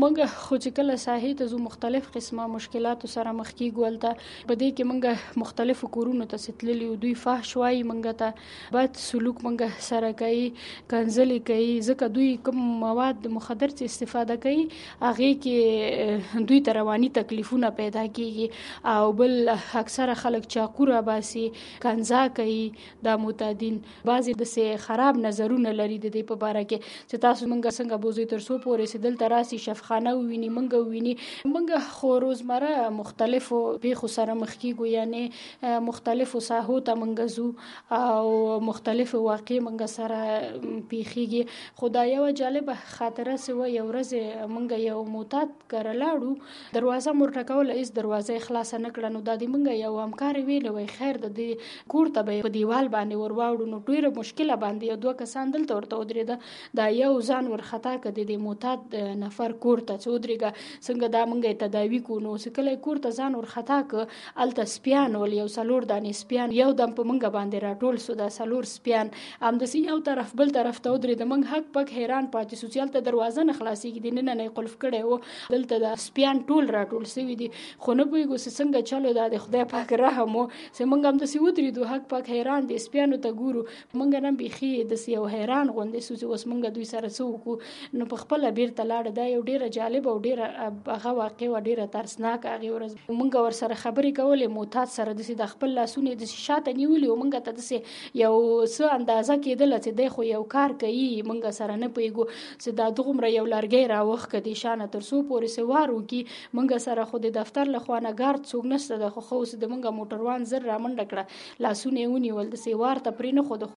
موږ خو چې کله ساحې ته ځو مختلف قسمه مشکلاتو سره مخ کیږو. هلته په دې کې موږ مختلفو کورونو ته چې تللي یو دوی فحش وایي موږ ته، بد سلوک موږ سره کوي، کنځلې کوي، ځکه دوی کوم مواد مخدر چې استفاده کوي هغې کې دوی ته رواني تکلیفونه پیدا کیږي. او بل اکثره خلک چاقو راباسي، کنځا کوي. دا معتادین بعضې داسې خراب نظرونه لري د دې په باره کې چې تاسو موږ څنګه بوځئ تر څو پورې چې دلته راسي شفخانه وویني موږ وویني. موږ خو روزمره مختلفو پیښو سره مخ کیږو، یعنې مختلفو ساحو ته موږ ځو او مختلفو واقعې موږ سره پیښیږي. خو دا یوه جالبه خاطره چې وه، یو ورځ موږ یو معتاد کره لاړو، دروازه مو ورټکوله، هېڅ دروازه یې خلاصه نه کړه. نو دا د موږ یو همکار ویلې وایي خیر د دې کور ته به په دیوال باندې ور واوړو. نو ډېره مشکله باندې یو دوه کسان دلته ورته ودرېده، دا یو ځان ورخطا کړ د دې معتاد نفر کور ته چې ودرېږه څنګه دا موږ یې تداوي کړو. نو چې کله یې کور ته ځان ورخطا کړ هلته سپیان ول، یو 4 دانې سپیان یو دم په موږ باندې راټول سو. دا 4 سپیان همداسې یو طرف بل طرف ته ودرېده. موږ هک پک حیران پاتې سو چې هلته دروازه نه خلاصېږي، دننه نه یې قلف کړی و، دلته دا سپیان ټول راټول سوي دي. خو نه پوهېږو چې څنګه چلو، دا د خدای پاک رحم و چې موږ همداسې ودرېدو هک پک حیران دي سپیانو ته ګورو. موږ نه بیخي داسې یو حیران غوندې سو چې اوس موږ دوی سره څه وکړو. نو په خپله بیرته لاړه. دا یو ډېره جالبه او ډېره هغه واقع وه، ډېره ترسناکه. هغې ورځ موږ ورسره خبرې کولې، معتاد سره داسې د خپل لاسونه یې داسې شاته نیولي و، موږ ته داسې یو څه اندازه کېدله چې دی خو یو کار کوي، موږ سره نه پوهېږو چې دا دومره یو لرګی راوښ که دې شانه تر څو پورې چې وار وکړي. موږ سره خو د دفتر له خوا نه ګارد څوک نشته ده، خو اوس د موږ موټروان زر رامنډه کړه، لاسونه یې ونیول، داسې وار ته پرې نه ښوده.